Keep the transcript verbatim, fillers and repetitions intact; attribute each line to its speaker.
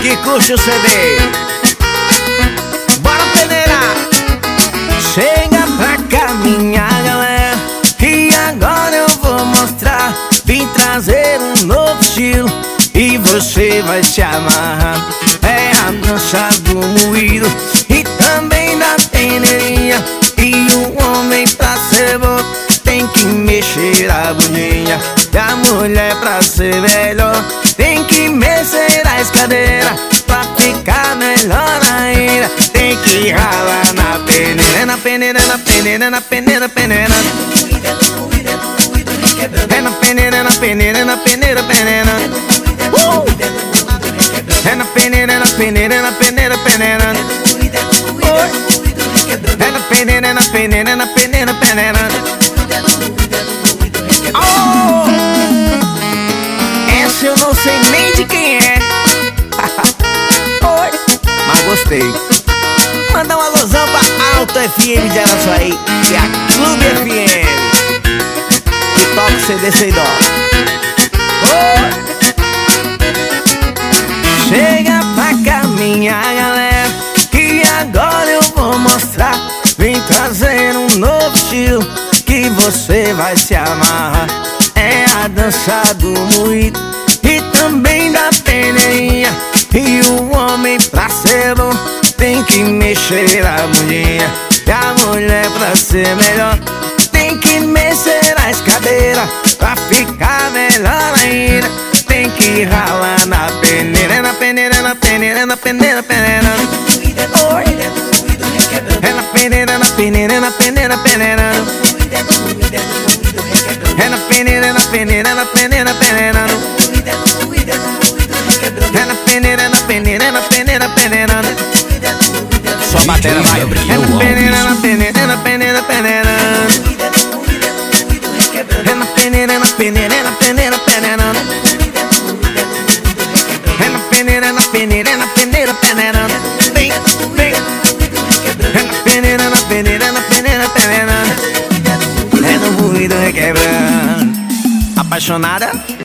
Speaker 1: que curte o C D. Bora peneirar. Chega pra cá, minha galera, e agora eu vou mostrar. Vim trazer um novo estilo e você vai se amarrar. É a dança do moído e também da peneirinha. E o homem pra ser bom tem que mexer a bundinha. E a mulher pra ser melhor tem que mexer as cadeiras. Pra ficar melhor ainda tem que ralar na peneira. Na peneira, na peneira, na peneira, peneira. É na peneira, na peneira, na peneira, peneira. Uh! É na peneira, na peneira, na peneira, peneira. É na peneira, na peneira, na peneira, peneira. Oh! Essa eu não sei nem de quem é. Oi, mas gostei. Manda uma alusão pra Alto F M de Araçuaí e a Clube F M, que toca o C D sem dó. Oh! Chega pra cá, minha galera, que agora eu vou mostrar. Vim trazer um novo estilo que você vai se amarrar. É a dança do moído e também da peneirinha. E o homem pra ser bom tem que mexer a bundinha. E a mulher pra ser melhor tem que mexer as cadeiras. Pra ficar melhor ainda tem que ralar na peneira. Na peneira, na peneira, na peneira, peneira. Oi. É na peneira, na peneira, na peneira, peneira. É na peneira, na peneira, na peneira, peneira. É na peneira, na peneira, na peneira, peneira.
Speaker 2: Só batera vai.
Speaker 1: É na peneira, na peneira, na peneira, peneira. É na peneira, na peneira, na peneira, peneira. É na peneira, na peneira, na peneira, peneira. Vem, vem. É na peneira, na peneira, na peneira, peneira. É no ruído requebrando. Apaixonada?